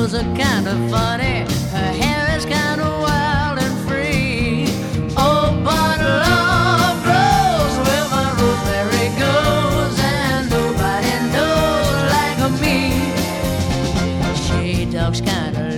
clothes are kind of funny. Her hair is kind of wild and free. Oh, but love grows where my rosemary goes, and nobody knows like me. She talks kind of